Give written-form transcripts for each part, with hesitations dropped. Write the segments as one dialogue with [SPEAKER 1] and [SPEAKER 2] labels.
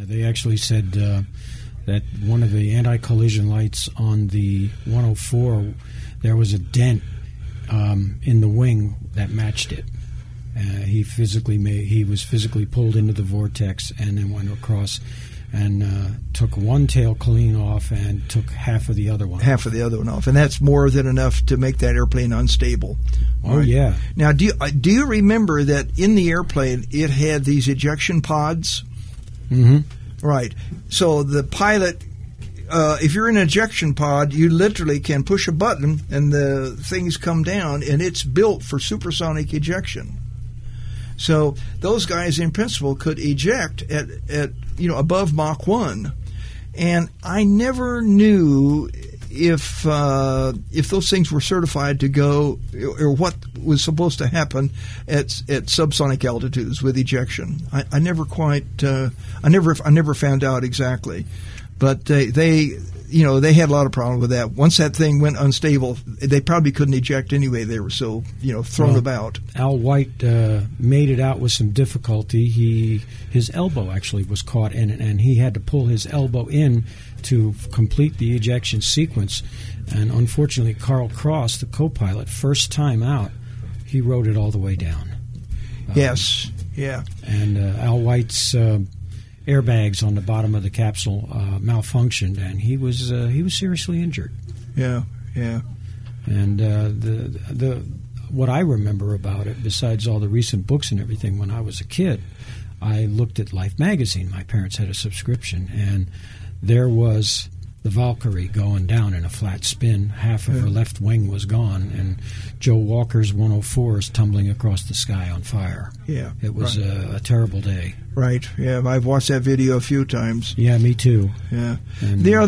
[SPEAKER 1] They actually said that one of the anti-collision lights on the 104, there was a dent in the wing that matched it. He was physically pulled into the vortex and then went across and took one tail clean off and took half of the other one.
[SPEAKER 2] Half of the other one off, and that's more than enough to make that airplane unstable.
[SPEAKER 1] Oh, right. Yeah.
[SPEAKER 2] Now, do you remember that in the airplane it had these ejection pods?
[SPEAKER 1] Mm-hmm.
[SPEAKER 2] Right. So the pilot, if you're in an ejection pod, you literally can push a button and the things come down, and it's built for supersonic ejection. So those guys, in principle, could eject at above Mach 1. And I never knew if those things were certified to go, or what was supposed to happen at subsonic altitudes with ejection. I never found out exactly, but they had a lot of problems with that. Once that thing went unstable, they probably couldn't eject anyway. They were so thrown about.
[SPEAKER 1] Al White made it out with some difficulty. His elbow actually was caught in it, and he had to pull his elbow in to complete the ejection sequence. And unfortunately, Carl Cross, the co-pilot, first time out, he rode it all the way down.
[SPEAKER 2] Yes, yeah.
[SPEAKER 1] And Al White's airbags on the bottom of the capsule malfunctioned, and he was seriously injured.
[SPEAKER 2] Yeah, yeah.
[SPEAKER 1] And the what I remember about it, besides all the recent books and everything, when I was a kid, I looked at Life magazine. My parents had a subscription, and there was the Valkyrie going down in a flat spin. Half of her left wing was gone, and Joe Walker's 104 is tumbling across the sky on fire.
[SPEAKER 2] Yeah,
[SPEAKER 1] it was a terrible day.
[SPEAKER 2] Right. Yeah, I've watched that video a few times.
[SPEAKER 1] Yeah, me too.
[SPEAKER 2] Yeah.
[SPEAKER 1] And
[SPEAKER 2] the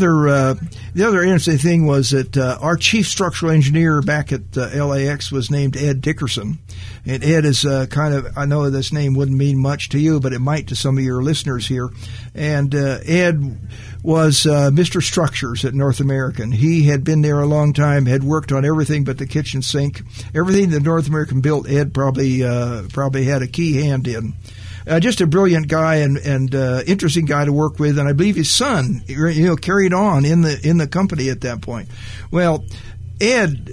[SPEAKER 2] other interesting thing was that our chief structural engineer back at LAX was named Ed Dickerson, and Ed is I know this name wouldn't mean much to you, but it might to some of your listeners here. And Ed was Mr. Structures at North American. He had been there a long time, had worked on everything but the kitchen sink. Everything that North American built, Ed probably had a key hand in. Just a brilliant guy and interesting guy to work with, and I believe his son, carried on in the company at that point. Well, Ed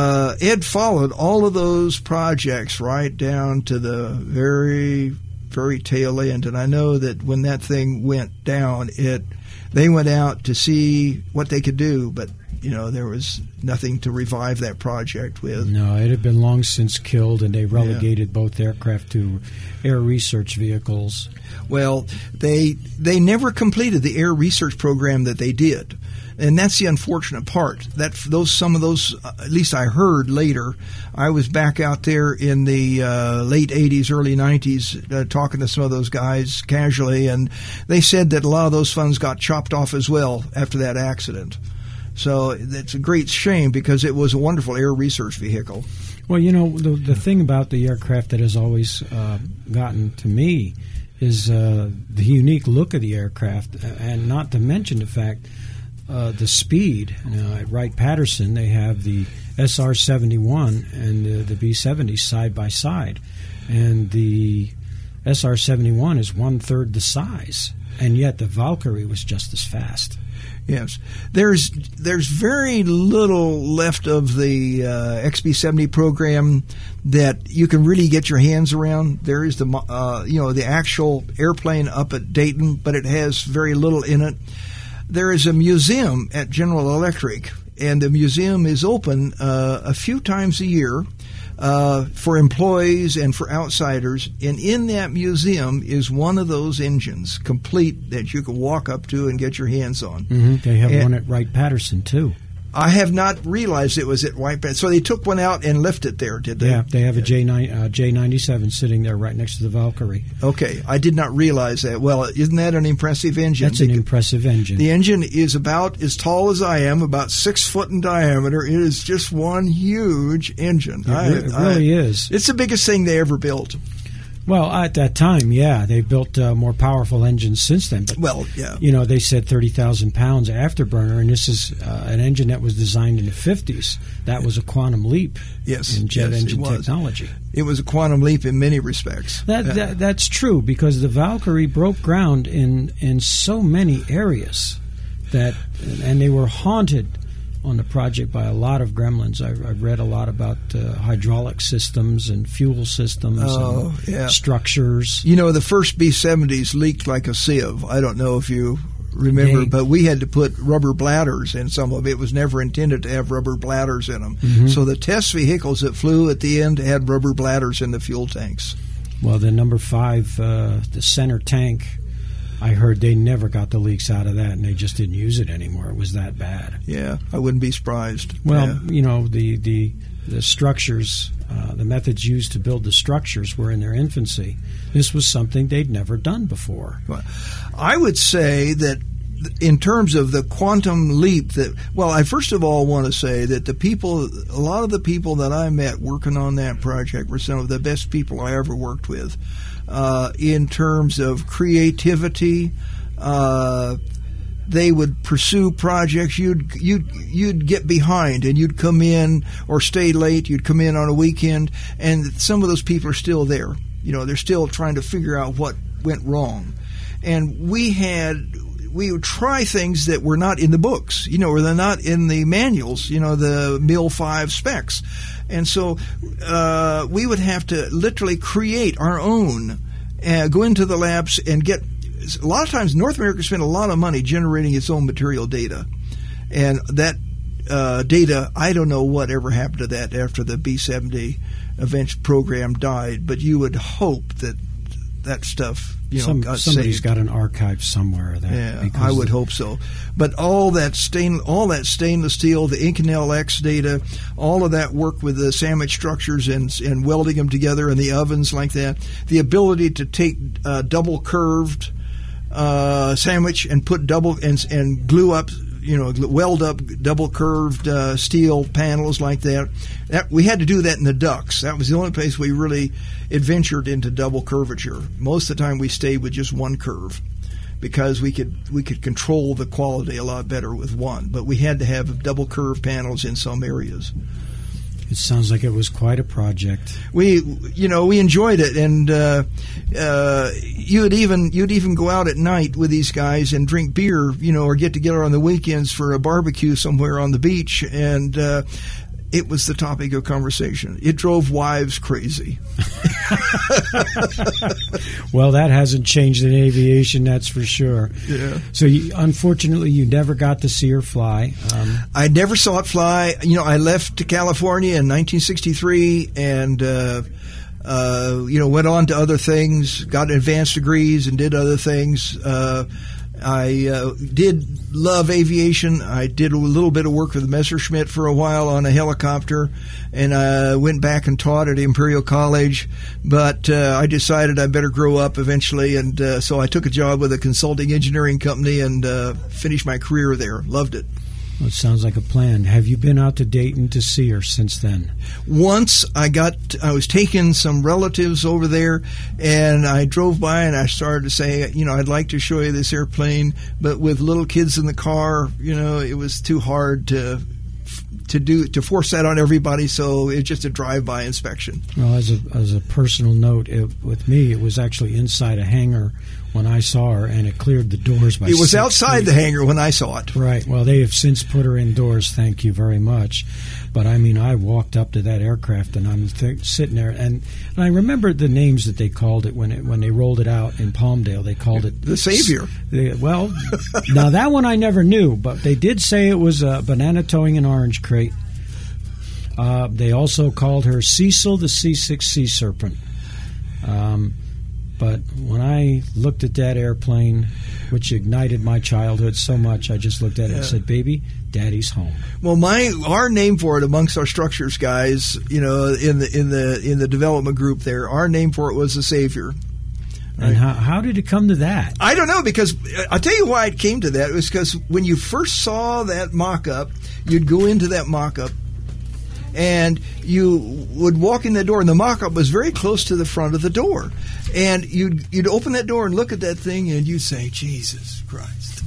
[SPEAKER 2] followed all of those projects right down to the very, very tail end, and I know that when that thing went down, they went out to see what they could do, but there was nothing to revive that project with.
[SPEAKER 1] No, it had been long since killed, and they relegated both aircraft to air research vehicles.
[SPEAKER 2] Well, they never completed the air research program that they did, and that's the unfortunate part. Some of those, at least I heard later. I was back out there in the late 80s, early 90s, talking to some of those guys casually, and they said that a lot of those funds got chopped off as well after that accident. So it's a great shame because it was a wonderful air research vehicle.
[SPEAKER 1] Well, the thing about the aircraft that has always gotten to me is the unique look of the aircraft, and not to mention the fact the speed. At Wright-Patterson, they have the SR-71 and the B-70 side by side, and the SR-71 is one-third the size, and yet the Valkyrie was just as fast.
[SPEAKER 2] Yes, there's very little left of the XB-70 program that you can really get your hands around. There is the actual airplane up at Dayton, but it has very little in it. There is a museum at General Electric, and the museum is open a few times a year for employees and for outsiders. And in that museum is one of those engines, complete, that you can walk up to and get your hands on.
[SPEAKER 1] Mm-hmm. They have one at Wright-Patterson, too.
[SPEAKER 2] I have not realized it was at Wright-Patterson. So they took one out and left it there, did they?
[SPEAKER 1] Yeah, they have a J97 sitting there right next to the Valkyrie.
[SPEAKER 2] Okay, I did not realize that. Well, isn't that an impressive engine?
[SPEAKER 1] That's an impressive engine.
[SPEAKER 2] The engine is about as tall as I am, about 6 foot in diameter. It is just one huge engine.
[SPEAKER 1] It really is.
[SPEAKER 2] It's the biggest thing they ever built.
[SPEAKER 1] Well, at that time, yeah, they built more powerful engines since then. But,
[SPEAKER 2] well, yeah.
[SPEAKER 1] You know, they said 30,000 pounds afterburner, and this is an engine that was designed in the 50s. That was a quantum leap in jet engine technology.
[SPEAKER 2] It was a quantum leap in many respects.
[SPEAKER 1] That's true, because the Valkyrie broke ground in so many areas and they were haunted on the project by a lot of gremlins. I've read a lot about hydraulic systems and fuel systems and structures.
[SPEAKER 2] You know, the first B-70s leaked like a sieve. I don't know if you remember, but we had to put rubber bladders in some of it. It was never intended to have rubber bladders in them. Mm-hmm. So the test vehicles that flew at the end had rubber bladders in the fuel tanks.
[SPEAKER 1] Well, the number 5, the center tank, I heard they never got the leaks out of that, and they just didn't use it anymore. It was that bad.
[SPEAKER 2] Yeah, I wouldn't be surprised.
[SPEAKER 1] Well, you know, the structures, the methods used to build the structures were in their infancy. This was something they'd never done before.
[SPEAKER 2] Well, I would say that in terms of the quantum leap, I first of all want to say that a lot of the people that I met working on that project were some of the best people I ever worked with. In terms of creativity, they would pursue projects. You'd get behind, and you'd come in or stay late. You'd come in on a weekend, and some of those people are still there. You know, they're still trying to figure out what went wrong. And we would try things that were not in the books, you know, or they're not in the manuals, you know, the MIL 5 specs. And so we would have to literally create our own, go into the labs and get – a lot of times North America spent a lot of money generating its own material data. And that data, I don't know what ever happened to that after the B-70 event program died, but you would hope that stuff –
[SPEAKER 1] somebody's
[SPEAKER 2] saved.
[SPEAKER 1] Got an archive somewhere of that.
[SPEAKER 2] Yeah, I would hope so. But all that stainless steel, the Inconel X data, all of that work with the sandwich structures and welding them together in the ovens like that, the ability to take double curved sandwich and put double and glue up, weld up double curved steel panels like that. We had to do that in the ducts. That was the only place we really adventured into double curvature. Most of the time we stayed with just one curve because we could control the quality a lot better with one. But we had to have double curved panels in some areas.
[SPEAKER 1] It sounds like it was quite a project.
[SPEAKER 2] We enjoyed it, and you'd even go out at night with these guys and drink beer, or get together on the weekends for a barbecue somewhere on the beach, and it was the topic of conversation. It drove wives crazy.
[SPEAKER 1] Well, that hasn't changed in aviation, that's for sure.
[SPEAKER 2] Yeah.
[SPEAKER 1] So, unfortunately, you never got to see her fly.
[SPEAKER 2] I never saw it fly. I left to California in 1963 and, went on to other things, got advanced degrees and did other things. I did love aviation. I did a little bit of work with Messerschmitt for a while on a helicopter, and I went back and taught at Imperial College, but I decided I better grow up eventually, and so I took a job with a consulting engineering company and finished my career there. Loved it.
[SPEAKER 1] Well, it sounds like a plan. Have you been out to Dayton to see her since then?
[SPEAKER 2] Once I was taking some relatives over there, and I drove by and I started to say, I'd like to show you this airplane, but with little kids in the car, it was too hard to force that on everybody, so it's just a drive-by inspection.
[SPEAKER 1] Well, as a personal note, with me, it was actually inside a hangar when I saw her, and it cleared the doors by 6 feet.
[SPEAKER 2] It was outside the hangar when I saw it.
[SPEAKER 1] Right. Well, they have since put her indoors, thank you very much. But, I walked up to that aircraft, and I'm sitting there, and I remember the names that they called it when they rolled it out in Palmdale. They called it...
[SPEAKER 2] The Savior.
[SPEAKER 1] Well, now that one I never knew, but they did say it was a banana towing an orange crate. They also called her Cecil the C6 Sea Serpent. But when I looked at that airplane, which ignited my childhood so much, I just looked at it and said, "Baby, Daddy's home."
[SPEAKER 2] Well, our name for it amongst our structures guys, in the development group there, our name for it was the Savior.
[SPEAKER 1] Right? And how did it come to that?
[SPEAKER 2] I don't know, because I'll tell you why it came to that. It was because when you first saw that mock-up, you'd go into that mock-up, and you would walk in the door, and the mock-up was very close to the front of the door. And you'd open that door and look at that thing, and you'd say, Jesus Christ.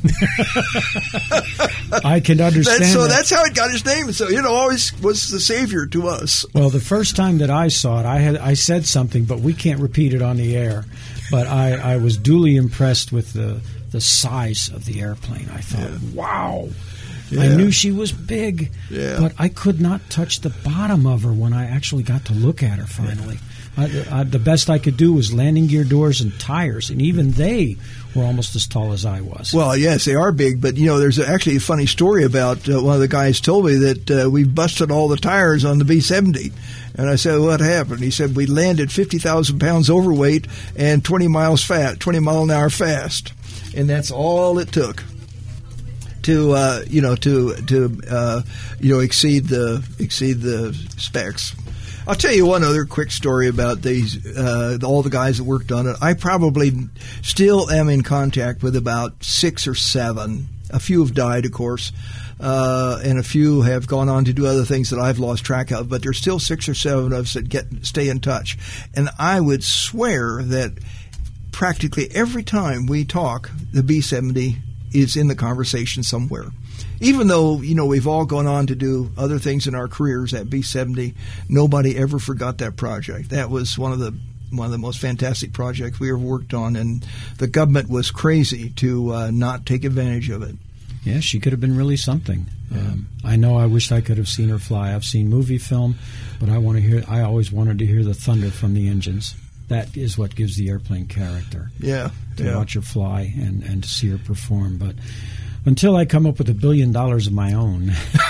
[SPEAKER 1] I can understand
[SPEAKER 2] So
[SPEAKER 1] that.
[SPEAKER 2] that's how it got its name. So it always was the savior to us.
[SPEAKER 1] Well, the first time that I saw it, I said something, but we can't repeat it on the air. But I was duly impressed with the size of the airplane. I thought, wow.
[SPEAKER 2] Yeah.
[SPEAKER 1] I knew she was big,
[SPEAKER 2] Yeah.
[SPEAKER 1] but I could not touch the bottom of her when I actually got to look at her finally. The best I could do was landing gear doors and tires, and even they were almost as tall as I was.
[SPEAKER 2] Well, yes, they are big, but, there's actually a funny story about one of the guys told me that we busted all the tires on the B-70. And I said, what happened? He said, we landed 50,000 pounds overweight and 20 mile an hour fast. And that's all it took to exceed the specs. I'll tell you one other quick story about these all the guys that worked on it. I probably still am in contact with about 6 or 7. A few have died, of course, and a few have gone on to do other things that I've lost track of. But there's still 6 or 7 of us that stay in touch. And I would swear that practically every time we talk, the B-70 is in the conversation somewhere. Even though, we've all gone on to do other things in our careers, at B-70, nobody ever forgot that project. That was one of the most fantastic projects we ever worked on, and the government was crazy to not take advantage of it.
[SPEAKER 1] Yeah, she could have been really something. I know I wished I could have seen her fly. I've seen movie film, but I always wanted to hear the thunder from the engines. That is what gives the airplane character.
[SPEAKER 2] Yeah.
[SPEAKER 1] To watch her fly and to see her perform. But until I come up with $1 billion of my own,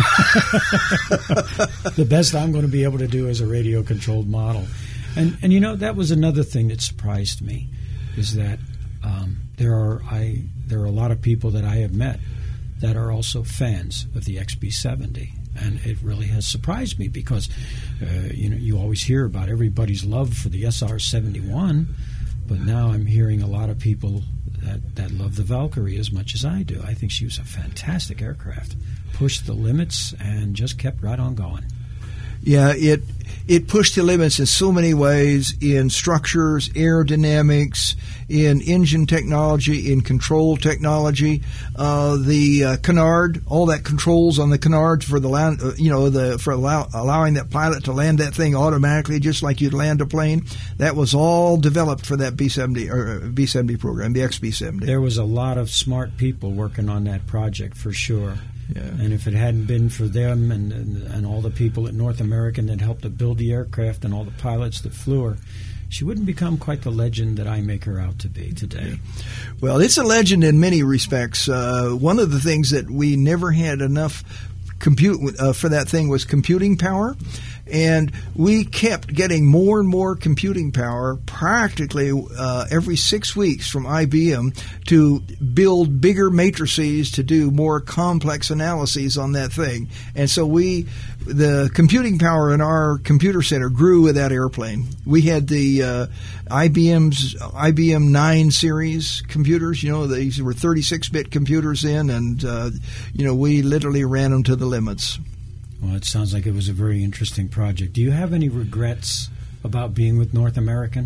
[SPEAKER 1] the best I'm going to be able to do is a radio-controlled model. And that was another thing that surprised me, is that there are a lot of people that I have met that are also fans of the XB-70. And it really has surprised me because, you always hear about everybody's love for the SR-71, but now I'm hearing a lot of people that love the Valkyrie as much as I do. I think she was a fantastic aircraft, pushed the limits, and just kept right on going.
[SPEAKER 2] Yeah, it pushed the limits in so many ways, in structures, aerodynamics, in engine technology, in control technology. The canard, all that controls on the canard for the land, allowing that pilot to land that thing automatically, just like you'd land a plane. That was all developed for that B-70 program, the XB-70.
[SPEAKER 1] There was a lot of smart people working on that project for sure.
[SPEAKER 2] Yeah.
[SPEAKER 1] And if it hadn't been for them and all the people at North American that helped to build the aircraft and all the pilots that flew her, she wouldn't become quite the legend that I make her out to be today.
[SPEAKER 2] Well, it's a legend in many respects. One of the things that we never had enough for that thing was computing power. And we kept getting more and more computing power practically every 6 weeks from IBM to build bigger matrices to do more complex analyses on that thing. And so the computing power in our computer center grew with that airplane. We had the IBM 9 series computers. These were 36-bit computers then, and we literally ran them to the limits.
[SPEAKER 1] Well, it sounds like it was a very interesting project. Do you have any regrets about being with North American?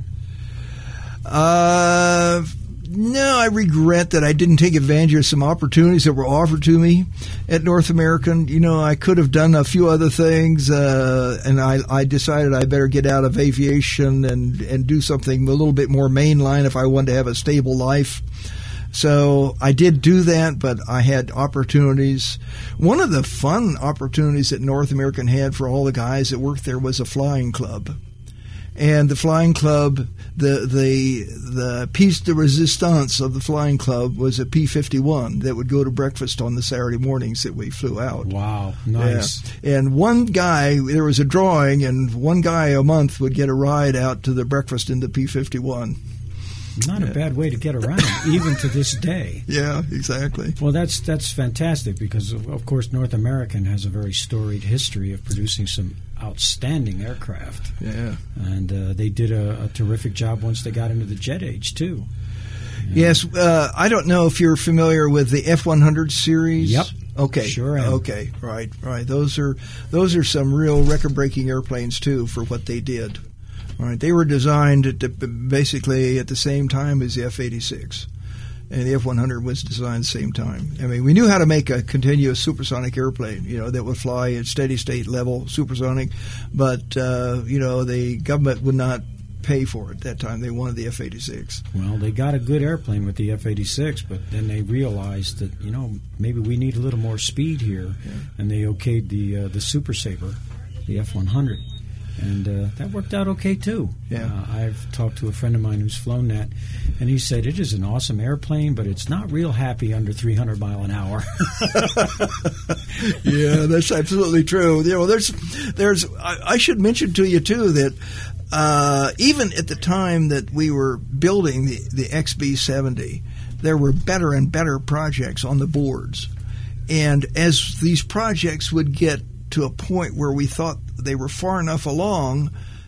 [SPEAKER 2] No, I regret that I didn't take advantage of some opportunities that were offered to me at North American. I could have done a few other things, and I decided I better get out of aviation and do something a little bit more mainline if I wanted to have a stable life. So I did do that, but I had opportunities. One of the fun opportunities that North American had for all the guys that worked there was a flying club. And the flying club, the piece de resistance of the flying club was a P-51 that would go to breakfast on the Saturday mornings that we flew out.
[SPEAKER 1] Wow, nice.
[SPEAKER 2] Yeah. And one guy, there was a drawing, and one guy a month would get a ride out to the breakfast in the P-51.
[SPEAKER 1] Not a bad way to get around, even to this day.
[SPEAKER 2] Yeah, exactly.
[SPEAKER 1] Well, that's fantastic because, of course, North American has a very storied history of producing some outstanding aircraft.
[SPEAKER 2] Yeah.
[SPEAKER 1] And they did a terrific job once they got into the jet age, too.
[SPEAKER 2] Yes. I don't know if you're familiar with the F-100 series.
[SPEAKER 1] Yep.
[SPEAKER 2] Okay.
[SPEAKER 1] Sure am.
[SPEAKER 2] Okay. Right. Those are some real record-breaking airplanes, too, for what they did. All right, they were designed basically at the same time as the F-86. And the F-100 was designed at the same time. I mean, we knew how to make a continuous supersonic airplane, that would fly at steady-state level, supersonic. But, the government would not pay for it at that time. They wanted the F-86.
[SPEAKER 1] Well, they got a good airplane with the F-86, but then they realized that, maybe we need a little more speed here. Yeah. And they okayed the Super Sabre, the F-100. And that worked out okay, too.
[SPEAKER 2] Yeah.
[SPEAKER 1] I've talked to a friend of mine who's flown that, and he said it is an awesome airplane, but it's not real happy under 300 mile an hour.
[SPEAKER 2] Yeah, that's absolutely true. I should mention to you, too, that even at the time that we were building the XB-70, there were better and better projects on the boards. And as these projects would get to a point where we thought they were far enough along,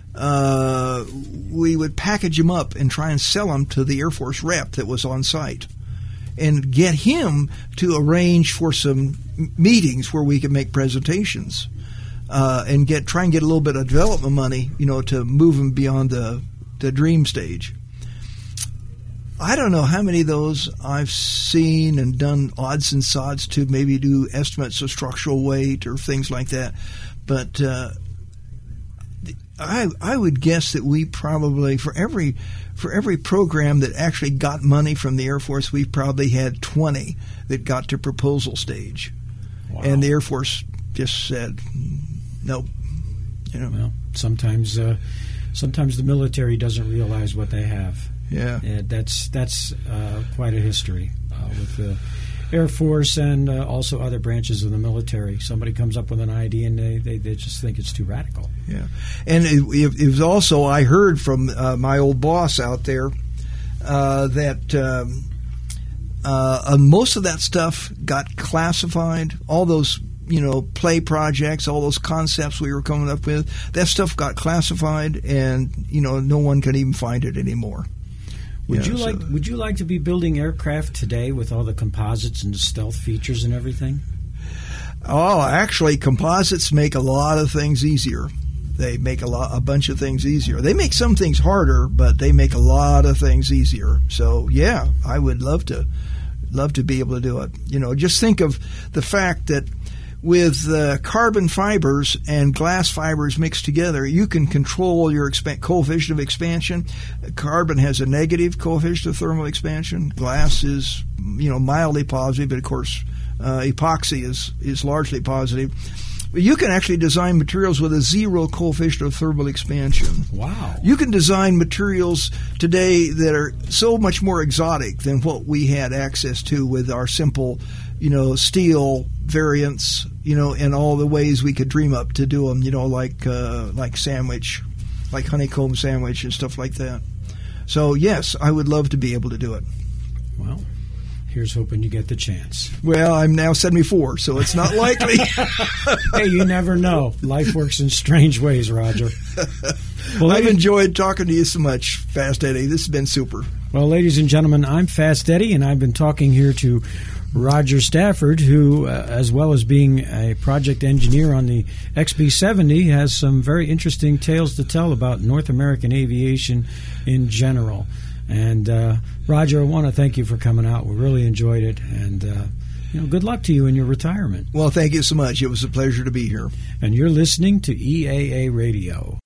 [SPEAKER 2] we would package them up and try and sell them to the Air Force rep that was on site and get him to arrange for some meetings where we could make presentations and try and get a little bit of development money, to move them beyond the dream stage. I don't know how many of those I've seen and done odds and sods to maybe do estimates of structural weight or things like that. But I would guess that we probably, for every program that actually got money from the Air Force, we probably had 20 that got to proposal stage.
[SPEAKER 1] Wow.
[SPEAKER 2] And the Air Force just said, nope.
[SPEAKER 1] Well, sometimes the military doesn't realize what they have.
[SPEAKER 2] Yeah.
[SPEAKER 1] That's quite a history with the Air Force and also other branches of the military. Somebody comes up with an idea and they just think it's too radical.
[SPEAKER 2] Yeah. And it was also, I heard from my old boss out there that most of that stuff got classified. All those play projects, all those concepts we were coming up with, that stuff got classified, and no one can even find it anymore.
[SPEAKER 1] Would you like to be building aircraft today with all the composites and the stealth features and everything?
[SPEAKER 2] Oh, actually, composites make a lot of things easier. They make a bunch of things easier. They make some things harder, but they make a lot of things easier. So, yeah, I would love to be able to do it. Just think of the fact that with carbon fibers and glass fibers mixed together, you can control your coefficient of expansion. Carbon has a negative coefficient of thermal expansion. Glass is, mildly positive, but of course, epoxy is largely positive. But you can actually design materials with a zero coefficient of thermal expansion.
[SPEAKER 1] Wow.
[SPEAKER 2] You can design materials today that are so much more exotic than what we had access to with our simple steel variants, and all the ways we could dream up to do them, like sandwich, like honeycomb sandwich and stuff like that. So, yes, I would love to be able to do it.
[SPEAKER 1] Well, here's hoping you get the chance.
[SPEAKER 2] Well, I'm now 74, so it's not likely.
[SPEAKER 1] Hey, you never know. Life works in strange ways, Roger.
[SPEAKER 2] Well, I've enjoyed talking to you so much, Fast Eddie. This has been super.
[SPEAKER 1] Well, ladies and gentlemen, I'm Fast Eddie, and I've been talking here to Roger Stafford, who, as well as being a project engineer on the XB-70, has some very interesting tales to tell about North American aviation in general. And, Roger, I want to thank you for coming out. We really enjoyed it. And, good luck to you in your retirement.
[SPEAKER 2] Well, thank you so much. It was a pleasure to be here.
[SPEAKER 1] And you're listening to EAA Radio.